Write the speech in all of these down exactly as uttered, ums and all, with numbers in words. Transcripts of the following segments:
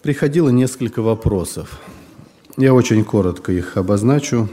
приходило несколько вопросов. Я очень коротко их обозначу.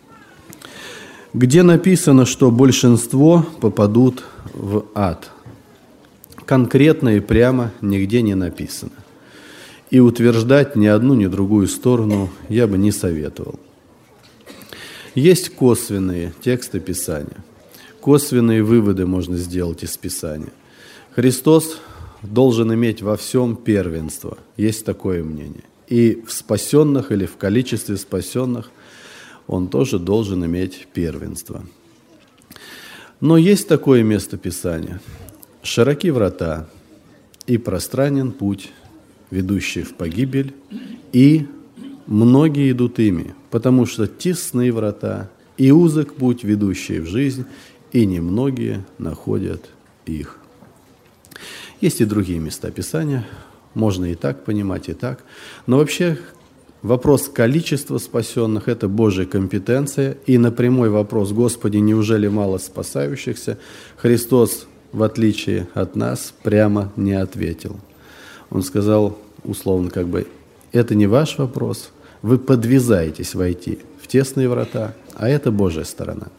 Где написано, что большинство попадут в ад? Конкретно и прямо нигде не написано. И утверждать ни одну, ни другую сторону я бы не советовал. Есть косвенные тексты Писания. Косвенные выводы можно сделать из Писания. Христос должен иметь во всем первенство. Есть такое мнение. И в спасенных или в количестве спасенных Он тоже должен иметь первенство. Но есть такое место Писания. «Широки врата, и пространен путь, ведущий в погибель, и многие идут ими, потому что тесны врата, и узок путь, ведущий в жизнь, и немногие находят их». Есть и другие места Писания, можно и так понимать, и так. Но вообще вопрос количества спасенных – это Божья компетенция, и на прямой вопрос «Господи, неужели мало спасающихся?» Христос, в отличие от нас, прямо не ответил. Он сказал, условно, как бы, это не ваш вопрос, вы подвязаетесь войти в тесные врата, а это Божья сторона.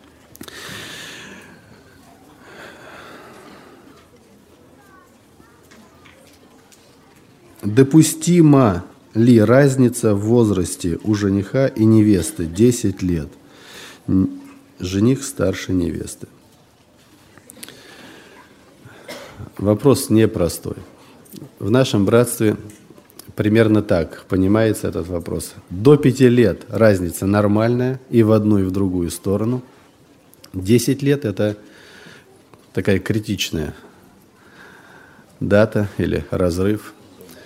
Допустима ли разница в возрасте у жениха и невесты десять лет? Жених старше невесты. Вопрос непростой. В нашем братстве примерно так понимается этот вопрос. До пяти лет разница нормальная и в одну, и в другую сторону. Десять лет – это такая критичная дата или разрыв.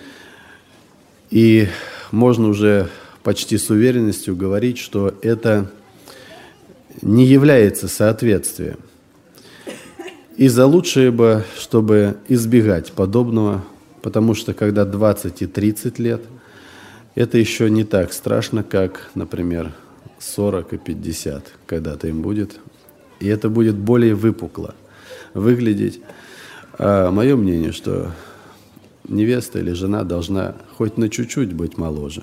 И можно уже почти с уверенностью говорить, что это не является соответствием. И за лучшее бы, чтобы избегать подобного, потому что когда двадцать и тридцать лет, это еще не так страшно, как, например, сорок и пятьдесят, когда-то им будет. И это будет более выпукло выглядеть. А мое мнение, что невеста или жена должна хоть на чуть-чуть быть моложе.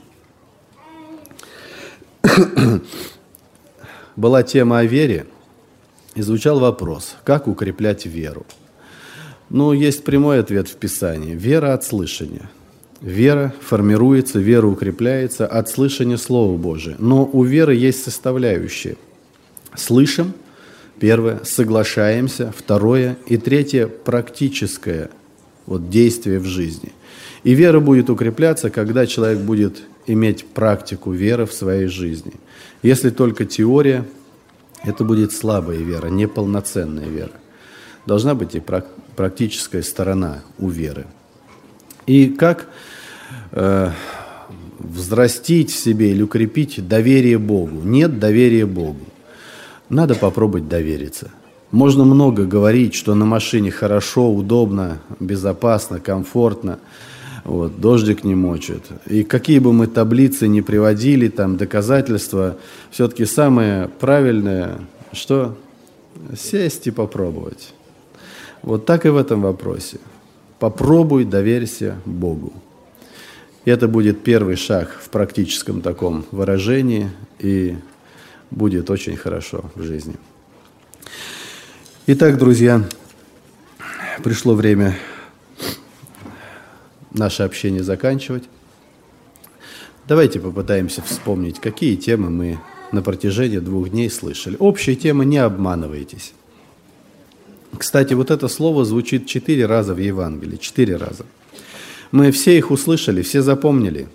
Была тема о вере, и звучал вопрос, как укреплять веру. Ну, есть прямой ответ в Писании. Вера от слышания. Вера формируется, вера укрепляется от слышания Слова Божия. Но у веры есть составляющие. Слышим, первое, соглашаемся, второе, и третье, практическое вот, действие в жизни. И вера будет укрепляться, когда человек будет иметь практику веры в своей жизни. Если только теория, это будет слабая вера, неполноценная вера. Должна быть и практическая сторона у веры. И как э, взрастить в себе или укрепить доверие Богу? Нет доверия Богу. Надо попробовать довериться. Можно много говорить, что на машине хорошо, удобно, безопасно, комфортно. Вот, дождик не мочит. И какие бы мы таблицы ни приводили, там, доказательства, все-таки самое правильное, что сесть и попробовать. Вот так и в этом вопросе. Попробуй, доверься Богу. И это будет первый шаг в практическом таком выражении, и будет очень хорошо в жизни. Итак, друзья, пришло время наше общение заканчивать. Давайте попытаемся вспомнить, какие темы мы на протяжении двух дней слышали. Общая тема «Не обманывайтесь». Кстати, вот это слово звучит четыре раза в Евангелии, четыре раза. Мы все их услышали, все запомнили.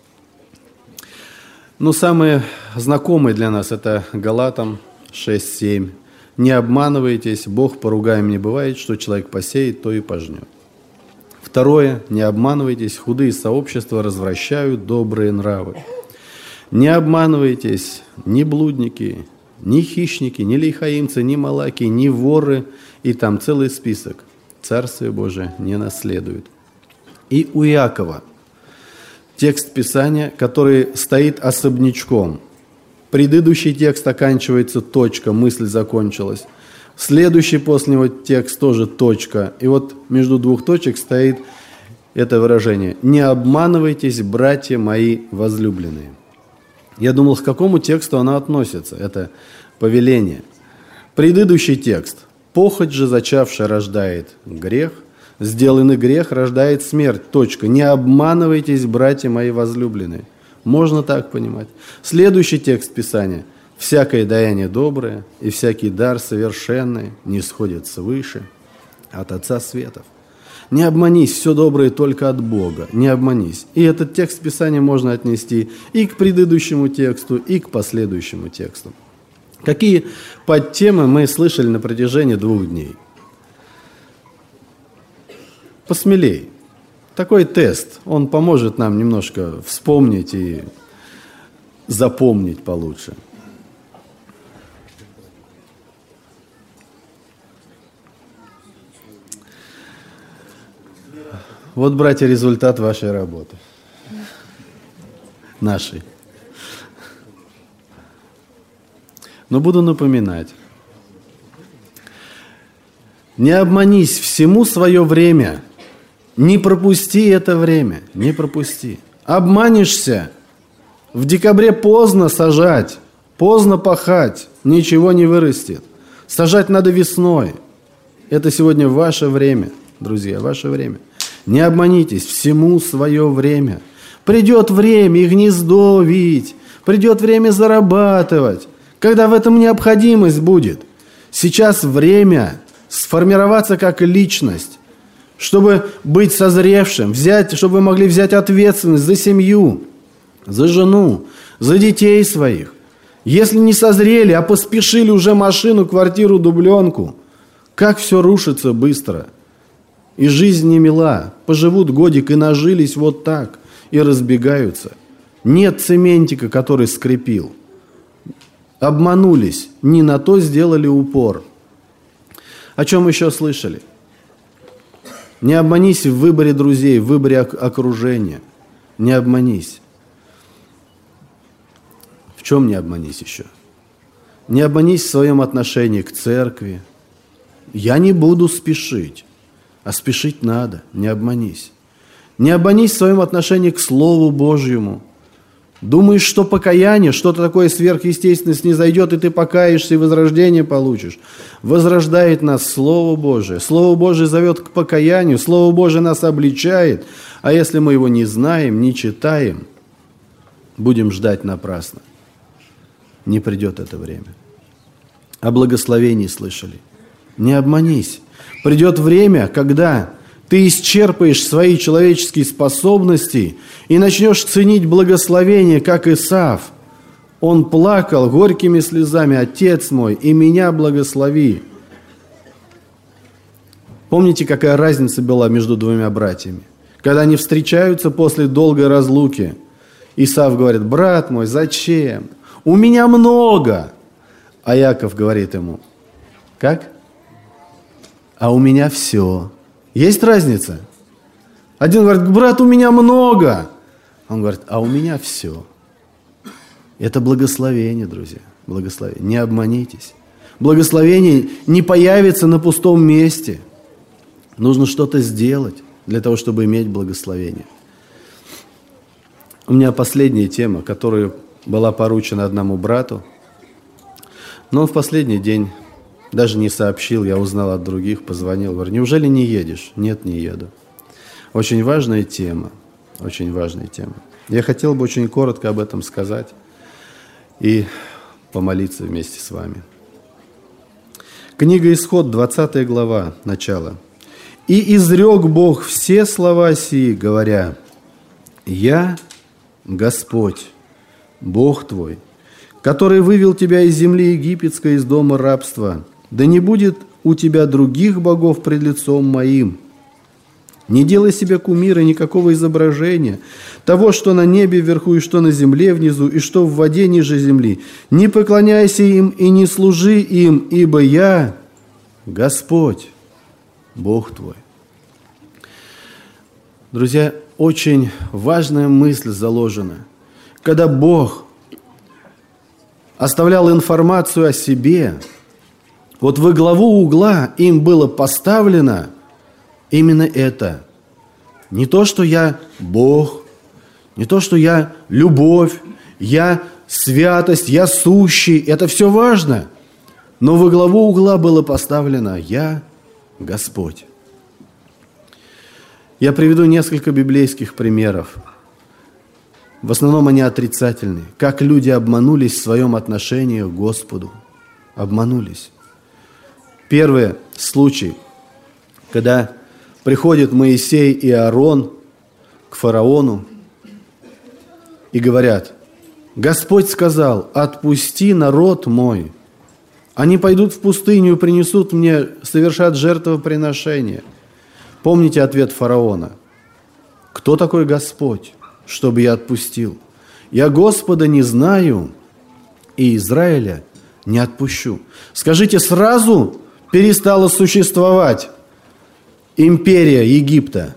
Но самые знакомые для нас это Галатам шесть семь. «Не обманывайтесь, Бог поругаем не бывает, что человек посеет, то и пожнет». Второе, не обманывайтесь, худые сообщества развращают добрые нравы. Не обманывайтесь, ни блудники, ни хищники, ни лихаимцы, ни малаки, ни воры, и там целый список. Царствие Божие не наследуют. И у Иакова текст Писания, который стоит особнячком. Предыдущий текст оканчивается точка, мысль закончилась. Следующий после него текст тоже точка. И вот между двух точек стоит это выражение «не обманывайтесь, братья мои возлюбленные». Я думал, к какому тексту оно относится, это повеление. Предыдущий текст. «Похоть же зачавшая рождает грех, сделанный грех рождает смерть». Точка. «Не обманывайтесь, братья мои возлюбленные». Можно так понимать. Следующий текст Писания. «Всякое даяние доброе и всякий дар совершенный не сходит свыше от Отца Светов». Не обманись, все доброе только от Бога, не обманись. И этот текст Писания можно отнести и к предыдущему тексту, и к последующему тексту. Какие подтемы мы слышали на протяжении двух дней? Посмелей. Такой тест, он поможет нам немножко вспомнить и запомнить получше. Вот, братья, результат вашей работы. Нашей. Но буду напоминать. Не обманись, всему свое время. Не пропусти это время. Не пропусти. Обманешься. В декабре поздно сажать. Поздно пахать. Ничего не вырастет. Сажать надо весной. Это сегодня ваше время, друзья, ваше время. Не обманитесь, всему свое время. Придет время и гнездо вить, придет время зарабатывать, когда в этом необходимость будет. Сейчас время сформироваться как личность, чтобы быть созревшим, взять, чтобы вы могли взять ответственность за семью, за жену, за детей своих. Если не созрели, а поспешили уже машину, квартиру, дубленку, как все рушится быстро. И жизнь не мила, поживут годик и нажились вот так, и разбегаются. Нет цементика, который скрепил. Обманулись, не на то сделали упор. О чем еще слышали? Не обманись в выборе друзей, в выборе окружения. Не обманись. В чем не обманись еще? Не обманись в своем отношении к церкви. Я не буду спешить. А спешить надо, не обманись. Не обманись в своем отношении к Слову Божьему. Думаешь, что покаяние, что-то такое сверхъестественное снизойдет, и ты покаешься, и возрождение получишь. Возрождает нас Слово Божие. Слово Божие зовет к покаянию, Слово Божие нас обличает. А если мы его не знаем, не читаем, будем ждать напрасно. Не придет это время. О благословении слышали. Не обманись. Придет время, когда ты исчерпаешь свои человеческие способности и начнешь ценить благословение, как Исав. Он плакал горькими слезами: «Отец мой, и меня благослови». Помните, какая разница была между двумя братьями? Когда они встречаются после долгой разлуки, Исав говорит: «Брат мой, зачем? У меня много». А Яков говорит ему: «Как? А у меня все». Есть разница? Один говорит: «Брат, у меня много». Он говорит: «А у меня все». Это благословение, друзья. Благословение. Не обманитесь. Благословение не появится на пустом месте. Нужно что-то сделать для того, чтобы иметь благословение. У меня последняя тема, которая была поручена одному брату. Но он в последний день даже не сообщил, я узнал от других, позвонил, говорю: «Неужели не едешь?» «Нет, не еду». Очень важная тема, очень важная тема. Я хотел бы очень коротко об этом сказать и помолиться вместе с вами. Книга Исход, двадцатая глава, начало. «И изрек Бог все слова сии, говоря: Я, Господь, Бог твой, который вывел тебя из земли египетской, из дома рабства. Да не будет у тебя других богов пред лицом моим. Не делай себе кумира, никакого изображения, того, что на небе вверху, и что на земле внизу, и что в воде ниже земли. Не поклоняйся им и не служи им, ибо я, Господь, Бог твой». Друзья, очень важная мысль заложена. Когда Бог оставлял информацию о себе, вот во главу угла им было поставлено именно это. Не то, что я Бог, не то, что я любовь, я святость, я сущий. Это все важно. Но во главу угла было поставлено «Я Господь». Я приведу несколько библейских примеров. В основном они отрицательные. Как люди обманулись в своем отношении к Господу. Обманулись. Первый случай, когда приходят Моисей и Аарон к фараону и говорят: «Господь сказал, отпусти народ мой. Они пойдут в пустыню и принесут мне, совершат жертвоприношение». Помните ответ фараона? «Кто такой Господь, чтобы я отпустил? Я Господа не знаю, и Израиля не отпущу». Скажите, сразу перестала существовать империя Египта?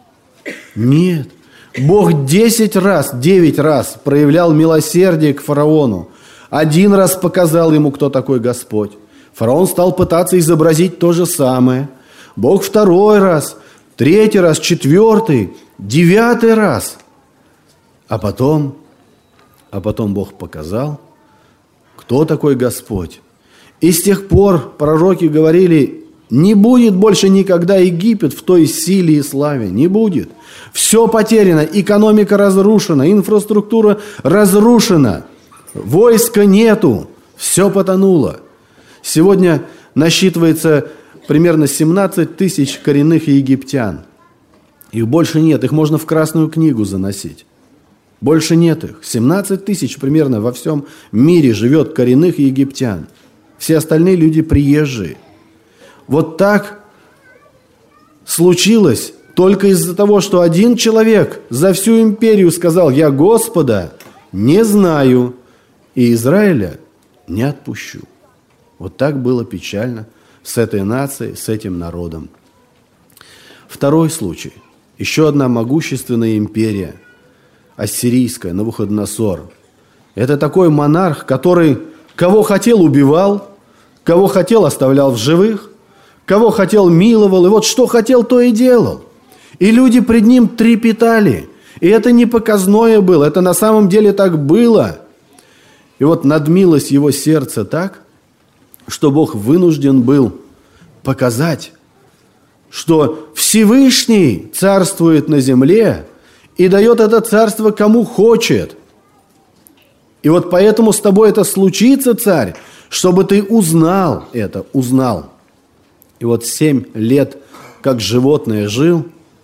Нет. Бог десять раз, девять раз проявлял милосердие к фараону. Один раз показал ему, кто такой Господь. Фараон стал пытаться изобразить то же самое. Бог второй раз, третий раз, четвертый, девятый раз. А потом, а потом Бог показал, кто такой Господь. И с тех пор пророки говорили: не будет больше никогда Египет в той силе и славе. Не будет. Все потеряно, экономика разрушена, инфраструктура разрушена, войска нету, все потонуло. Сегодня насчитывается примерно семнадцать тысяч коренных египтян. Их больше нет, их можно в Красную книгу заносить. Больше нет их. семнадцать тысяч примерно во всем мире живет коренных египтян. Все остальные люди приезжие. Вот так случилось только из-за того, что один человек за всю империю сказал: «Я Господа не знаю, и Израиля не отпущу». Вот так было печально с этой нацией, с этим народом. Второй случай. Еще одна могущественная империя, ассирийская, Навуходоносор. Это такой монарх, который кого хотел убивал, кого хотел оставлял в живых, кого хотел миловал, и вот что хотел, то и делал. И люди пред ним трепетали. И это не показное было, это на самом деле так было. И вот надмилось его сердце так, что Бог вынужден был показать, что Всевышний царствует на земле и дает это царство кому хочет. И вот поэтому с тобой это случится, царь, чтобы ты узнал это, узнал. И вот семь лет, как животное жил,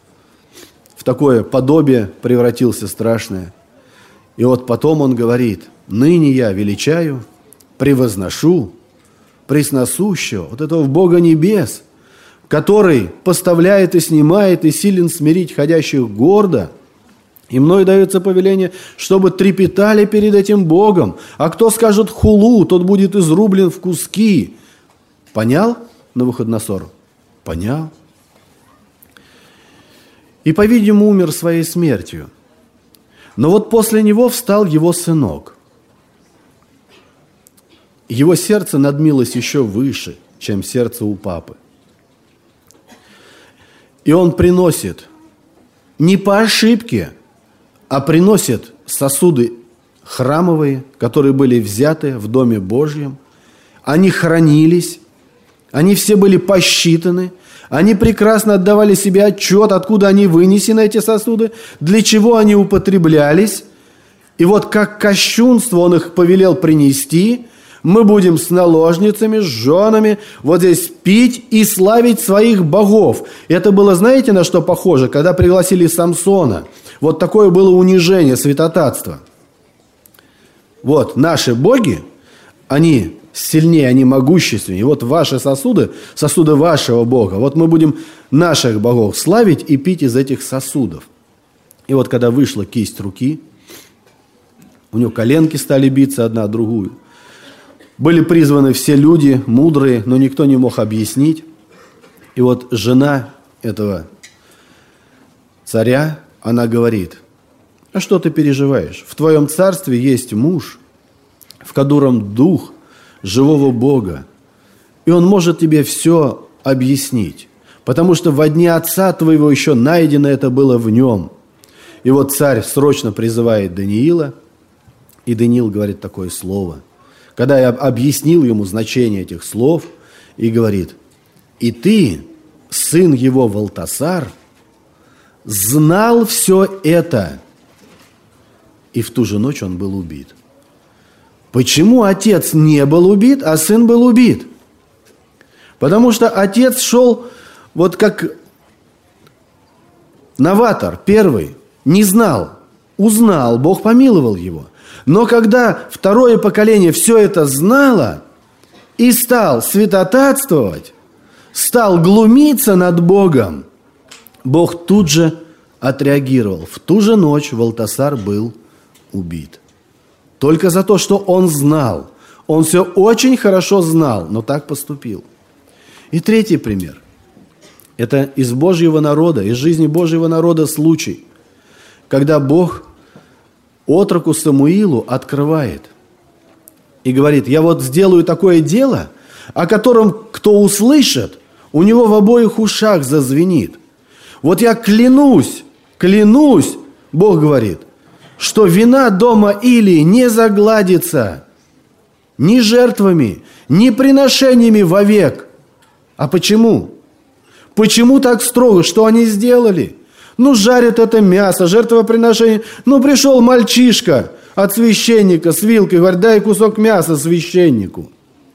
в такое подобие превратился страшное. И вот потом он говорит: «Ныне я величаю, превозношу пресносущего, вот этого Бога небес, который поставляет и снимает, и силен смирить ходящих гордо. И мной дается повеление, чтобы трепетали перед этим Богом. А кто скажет хулу, тот будет изрублен в куски». Понял Навуходоносор? Понял. И, по-видимому, умер своей смертью. Но вот после него встал его сынок. Его сердце надмилось еще выше, чем сердце у папы. И он приносит не по ошибке, а приносит сосуды храмовые, которые были взяты в Доме Божьем. Они хранились, они все были посчитаны, они прекрасно отдавали себе отчет, откуда они вынесены, эти сосуды, для чего они употреблялись. И вот как кощунство он их повелел принести. Мы будем с наложницами, с женами вот здесь пить и славить своих богов. Это было, знаете, на что похоже? Когда пригласили Самсона. Вот такое было унижение, святотатство. Вот наши боги, они сильнее, они могущественнее. И вот ваши сосуды, сосуды вашего Бога. Вот мы будем наших богов славить и пить из этих сосудов. И вот когда вышла кисть руки, у него коленки стали биться одна о другую. Были призваны все люди, мудрые, но никто не мог объяснить. И вот жена этого царя, она говорит: «А что ты переживаешь? В твоем царстве есть муж, в котором дух живого Бога, и он может тебе все объяснить. потому что во дни отца твоего еще найдено это было в нем». И вот царь срочно призывает Даниила, и Даниил говорит такое слово. Когда я объяснил ему значение этих слов, и говорит: «И ты, сын его Валтасар, знал все это». И в ту же ночь он был убит. Почему отец не был убит, а сын был убит? Потому что отец шел вот как новатор, первый, не знал, узнал, Бог помиловал его. Но когда второе поколение все это знало и стал святотатствовать, стал глумиться над Богом, Бог тут же отреагировал. В ту же ночь Валтасар был убит. Только за то, что он знал. Он все очень хорошо знал, но так поступил. И третий пример. Это из Божьего народа, из жизни Божьего народа случай, когда Бог отроку Самуилу открывает и говорит: «Я вот сделаю такое дело, о котором кто услышит, у него в обоих ушах зазвенит. Вот я клянусь, клянусь, Бог говорит, что вина дома Илии не загладится ни жертвами, ни приношениями вовек». А почему? Почему так строго? Что они сделали? Ну, жарят это мясо, жертвоприношение. Ну, пришел мальчишка от священника с вилкой, говорит: «Дай кусок мяса священнику».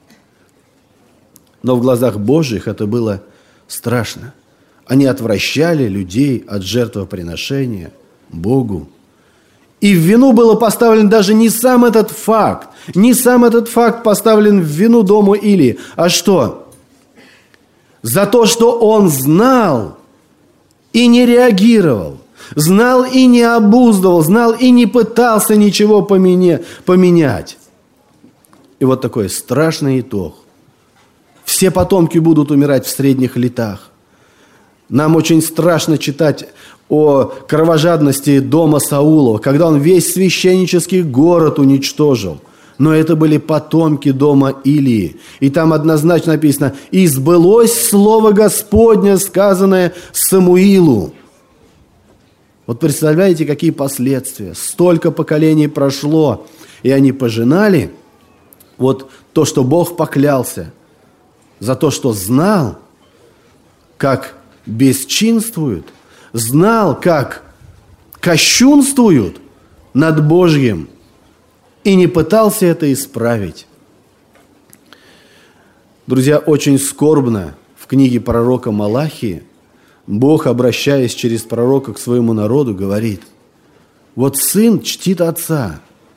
Но в глазах Божьих это было страшно. Они отвращали людей от жертвоприношения Богу. И в вину было поставлен даже не сам этот факт, не сам этот факт поставлен в вину дому Илии, а что? За то, что он знал и не реагировал, знал и не обуздывал, знал и не пытался ничего поменять. И вот такой страшный итог. Все потомки будут умирать в средних летах. Нам очень страшно читать о кровожадности дома Саула, когда он весь священнический город уничтожил. Но это были потомки дома Илии. И там однозначно написано: «И сбылось слово Господне, сказанное Самуилу». Вот представляете, какие последствия. Столько поколений прошло, и они пожинали вот то, что Бог поклялся, за то, что знал, как бесчинствуют, знал, как кощунствуют над Божьим, и не пытался это исправить. Друзья, очень скорбно в книге пророка Малахии Бог, обращаясь через пророка к своему народу, говорит: вот сын чтит отца,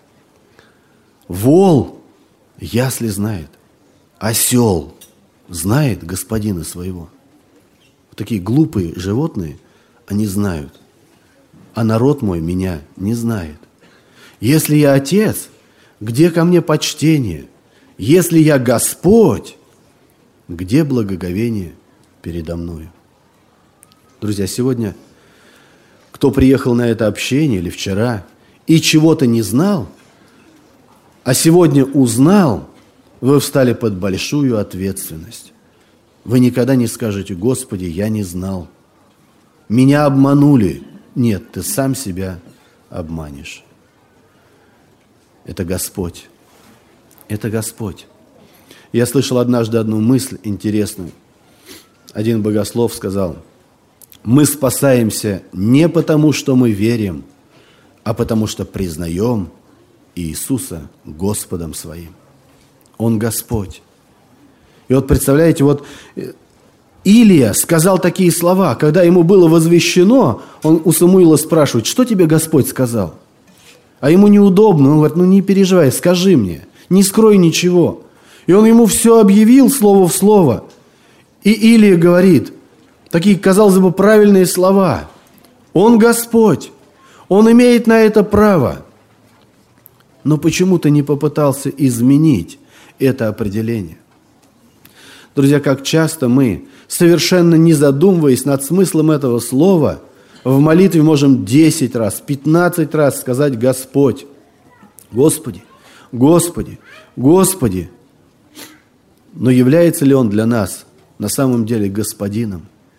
вол ясли знает, осел знает господина своего. Вот такие глупые животные, они знают, а народ мой меня не знает. Если я отец, где ко мне почтение? Если я Господь, где благоговение передо мною? Друзья, сегодня, кто приехал на это общение или вчера и чего-то не знал, а сегодня узнал, вы встали под большую ответственность. Вы никогда не скажете: «Господи, я не знал, меня обманули». Нет, ты сам себя обманешь. Это Господь. Это Господь. Я слышал однажды одну мысль интересную. Один богослов сказал: мы спасаемся не потому, что мы верим, а потому, что признаем Иисуса Господом своим. Он Господь. И вот представляете, вот Илия сказал такие слова, когда ему было возвещено, он у Самуила спрашивает: что тебе Господь сказал? А ему неудобно, он говорит: ну не переживай, скажи мне, не скрой ничего. И он ему все объявил слово в слово. И Илия говорит такие, казалось бы, правильные слова: он Господь, он имеет на это право. Но почему-то не попытался изменить это определение. Друзья, как часто мы, совершенно не задумываясь над смыслом этого слова, в молитве можем десять раз, пятнадцать раз сказать: Господь, Господи, Господи, Господи. Но является ли Он для нас на самом деле Господином?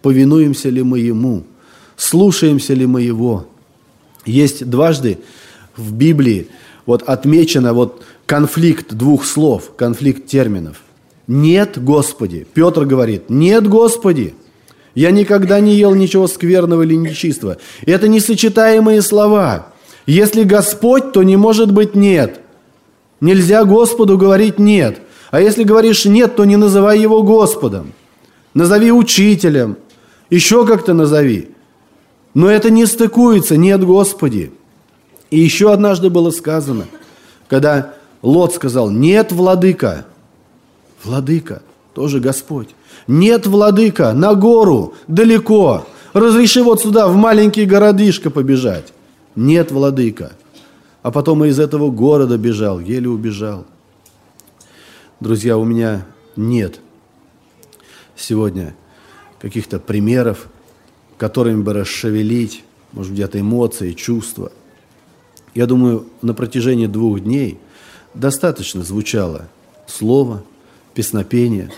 повинуемся ли мы Ему, слушаемся ли мы Его. Есть дважды в Библии вот отмечено вот конфликт двух слов, конфликт терминов. «Нет, Господи». Петр говорит: «Нет, Господи, я никогда не ел ничего скверного или нечистого». Это несочетаемые слова. Если Господь, то не может быть «нет». Нельзя Господу говорить «нет». А если говоришь «нет», то не называй Его Господом. Назови учителем, еще как-то назови. Но это не стыкуется, «нет, Господи». И еще однажды было сказано, когда Лот сказал: «Нет, владыка». Владыка, тоже Господь. «Нет, владыка, на гору, далеко. Разреши вот сюда, в маленький городишко побежать». «Нет, владыка». А потом и из этого города бежал, еле убежал. Друзья, у меня нет сегодня каких-то примеров, которыми бы расшевелить, может, где-то эмоции, чувства. Я думаю, на протяжении двух дней достаточно звучало слово, песнопение.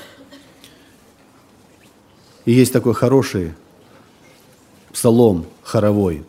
И есть такой хороший псалом хоровой.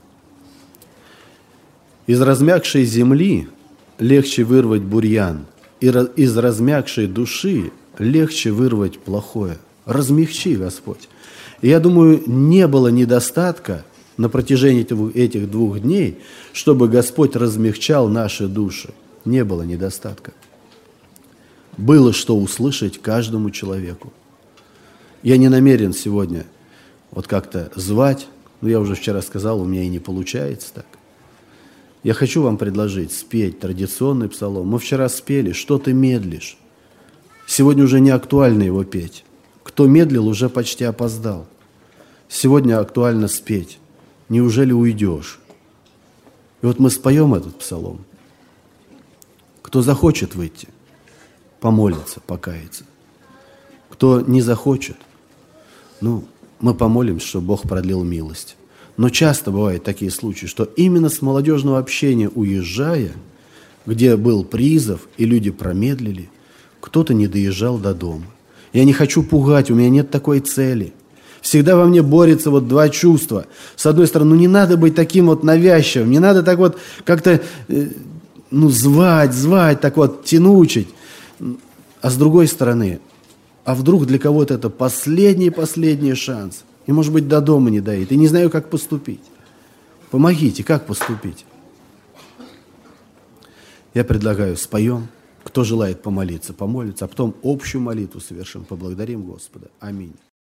«Из размягшей земли легче вырвать бурьян, и из размягшей души легче вырвать плохое». Размягчи, Господь. И я думаю, не было недостатка на протяжении этих двух дней, чтобы Господь размягчал наши души. Не было недостатка. Было что услышать каждому человеку. Я не намерен сегодня вот как-то звать, но я уже вчера сказал, у меня и не получается так. Я хочу вам предложить спеть традиционный псалом. Мы вчера спели «Что ты медлишь?». Сегодня уже не актуально его петь. Кто медлил, уже почти опоздал. Сегодня актуально спеть «Неужели уйдешь?». И вот мы споем этот псалом. Кто захочет выйти, помолится, покаяться. Кто не захочет, ну, мы помолимся, чтобы Бог продлил милость. Но часто бывают такие случаи, что именно с молодежного общения уезжая, где был призыв, и люди промедлили, кто-то не доезжал до дома. Я не хочу пугать, у меня нет такой цели. Всегда во мне борются вот два чувства. С одной стороны, ну не надо быть таким вот навязчивым, не надо так вот как-то, э, ну, звать, звать, так вот тянучить. А с другой стороны, а вдруг для кого-то это последний-последний шанс, и, может быть, до дома не доедет, и не знаю, как поступить. Помогите, как поступить? Я предлагаю, споем. Кто желает помолиться, помолится, а потом общую молитву совершим, поблагодарим Господа. Аминь.